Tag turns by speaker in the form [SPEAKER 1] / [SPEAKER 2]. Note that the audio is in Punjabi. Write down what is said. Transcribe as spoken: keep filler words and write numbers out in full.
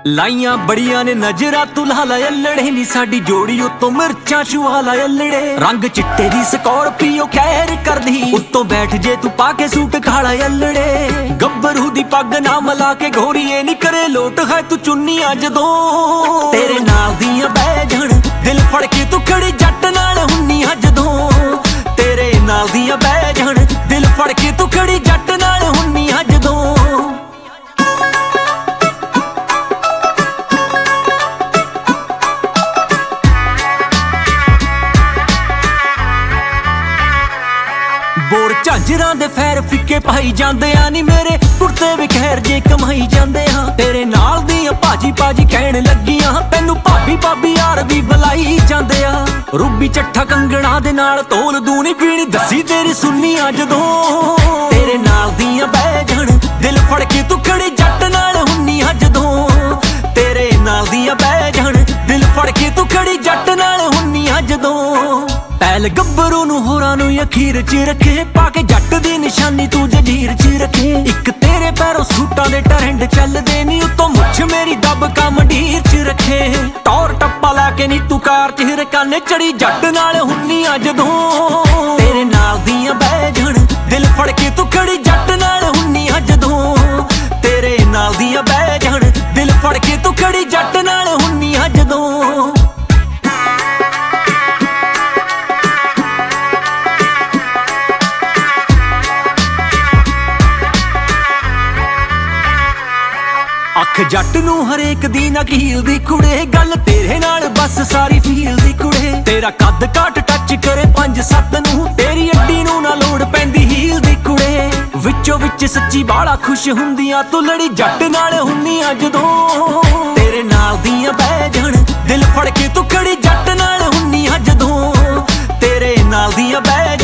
[SPEAKER 1] ਲਾਈਆਂ ਬੜੀਆਂ ਨੇ ਨਜ਼ਰਾਂ ਤੂੰ ਲਾ ਲਾ ਅਲੜੇ ਨੀ ਸਾਡੀ ਜੋੜੀ ਉੱਤੋਂ ਮਿਰਚਾਂ ਛੁਆ ਲਾ ਅਲੜੇ ਰੰਗ ਚਿੱਟੇ ਦੀ ਸਕੋਰਪੀਓ ਕਹਿਰ ਕਰਦੀ ਉੱਤੋਂ ਬੈਠ ਜੇ ਤੂੰ ਪਾ ਕੇ ਸੂਟ ਖਾਲਾ ਅਲੜੇ ਗੱਭਰੂ ਦੀ ਪੱਗ ਨਾ ਮਲਾ ਕੇ ਘੋਰੀਏ ਨੀ ਕਰੇ ਲੋਟ ਹੈ ਤੂੰ ਚੁੰਨੀਆਂ ਜਦੋਂ ਤੇਰੇ ਨਾਲ ਦੀਆਂ ਬਹਿ ਜਾਣ ਦਿਲ ਫੜ ਕੇ ਤੂੰ ਖੜੀ ਜੱਟ ਨਾਲ ਹੁੰਨੀ ਆ ਜਦੋਂ ਤੇਰੇ ਨਾਲ ਦੀਆਂ ਬਹਿ ਜਾਣ ਦਿਲ ਫੜ ਕੇ ਤੂੰ ਖੜੀ ਜੱਟ ਨਾਲ ਹੁੰਨੀ ਆ ਜਦੋਂ ਬੋਰ ਝਾਂਜਰਾਂ ਦੇ ਫੈਰ ਫਿੱਕੇ ਪਾਈ ਜਾਂਦੇ ਆ ਨੀ ਮੇਰੇ ਕੁੜਤੇ ਵੀ ਖੈਰ ਜੇ ਕਮਾਈ ਜਾਂਦੇ ਆ ਤੇਰੇ ਨਾਲ ਦੀਆਂ ਭਾਜੀ ਭਾਜੀ ਕਹਿਣ ਲੱਗੀਆਂ ਤੈਨੂੰ ਭਾਬੀ ਭਾਬੀ ਯਾਰ ਵੀ ਬੁਲਾਈ ਜਾਂਦੇ ਆ ਰੂਬੀ ਚੱਠਾ ਕੰਗਣਾ ਦੇ ਨਾਲ ਤੋਲ ਦੂਣੀ ਪੀਣੀ ਦੱਸੀ ਤੇਰੀ ਸੁਣਨੀ ਆ ਜਦੋਂ ਤੇਰੇ ਨਾਲ ਦੀਆਂ ਬਹਿ ਜਾਣ ਦਿਲ ਫੜ ਕੇ ਤੂੰ ਖੜੀ ਜੱਟ ਨਾਲ ਹੁੰਨੀ ਆ ਜਦੋਂ ਤੇਰੇ ਨਾਲ ਦੀਆਂ ਬਹਿ ਜਾਣ ਦਿਲ ਫੜ ਕੇ ਤੂੰ ਖੜੀ ਜੱਟ ਨਾਲ ਹੁੰਨੀ ਆ ਜਦੋਂ ਪਹਿਲ ਗੱਭਰੂ ਨੂੰ ਹੋਰਾਂ ਨੂੰ ਅਖੀਰ ਚ ਰੱਖੇ ਪਾ ਕੇ ਜੱਟ ਦੀ ਨਿਸ਼ਾਨੀ ਤੂੰ ਜੰਜੀਰ ਚ ਰੱਖੇ ਇੱਕ ਤੇਰੇ ਪੈਰੋਂ ਸੂਟਾਂ ਦੇ ਟਰੈਂਡ ਚੱਲਦੇ ਨੀ ਉੱਤੋਂ ਮੁੱਛ ਮੇਰੀ ਦੱਬ ਕਾ ਮੰਡੀਰ ਚ ਰੱਖੇ ਟੌਰ ਟੱਪਾ ਲਾ ਕੇ ਨੀ ਤੂੰ ਕਾਰ ਚ ਹਿਰਕਾਨੇ ਚੜੀ ਜੱਟ ਨਾਲ ਹੁੰਨੀ ਆ ਜਦੋਂ ਤੇਰੇ ਨਾਲ ਦੀਆਂ ਬਹਿ ਜਾਣ ਦਿਲ ਫੜ ਕੇ ਤੂੰ ਖੜੀ ਜੱਟ ਨਾਲ ਹੁੰਨੀ ਆ ਜਦੋਂ ਤੇਰੇ ਨਾਲ ਦੀਆਂ ਬਹਿ ਜਾਣ ਦਿਲ ਫੜ ਕੇ ਤੂੰ ਖੜੀ ਜੱਟ ਨਾਲ ਹੁੰਨੀ ਆ ਜਦੋਂ ਅੱਖ ਜੱਟ ਨੂੰ ਹਰੇਕ ਦੀ ਨਕੀਲ ਦੀ ਕੁੜੇ ਗੱਲ ਤੇਰੇ ਨਾਲ ਬਸ ਸਾਰੀ ਫੀਲ ਦੀ ਕੁੜੇ ਤੇਰਾ ਕੱਦ ਕਾਟ ਟੱਚ ਕਰੇ ਪੰਜ ਸੱਤ ਨੂੰ ਤੇਰੀ ਅੱਡੀ ਨੂੰ ਨਾ ਲੋੜ ਪੈਂਦੀ ਹੀਲ ਦੀ ਕੁੜੇ ਵਿੱਚੋਂ ਵਿੱਚ ਸੱਚੀ ਬਾਲਾ ਖੁਸ਼ ਹੁੰਦੀਆਂ ਤੂੰ ਲੜੀ ਜੱਟ ਨਾਲ ਹੁੰਨੀ ਆ ਜਦੋਂ ਤੇਰੇ ਨਾਲ ਦੀਆਂ ਬਹਿ ਜਾਣ ਦਿਲ ਫੜ ਕੇ ਤੂੰ ਖੜੀ ਜੱਟ ਨਾਲ ਹੁੰਨੀ ਆ ਜਦੋਂ ਤੇਰੇ ਨਾਲ ਦੀਆਂ ਬਹਿ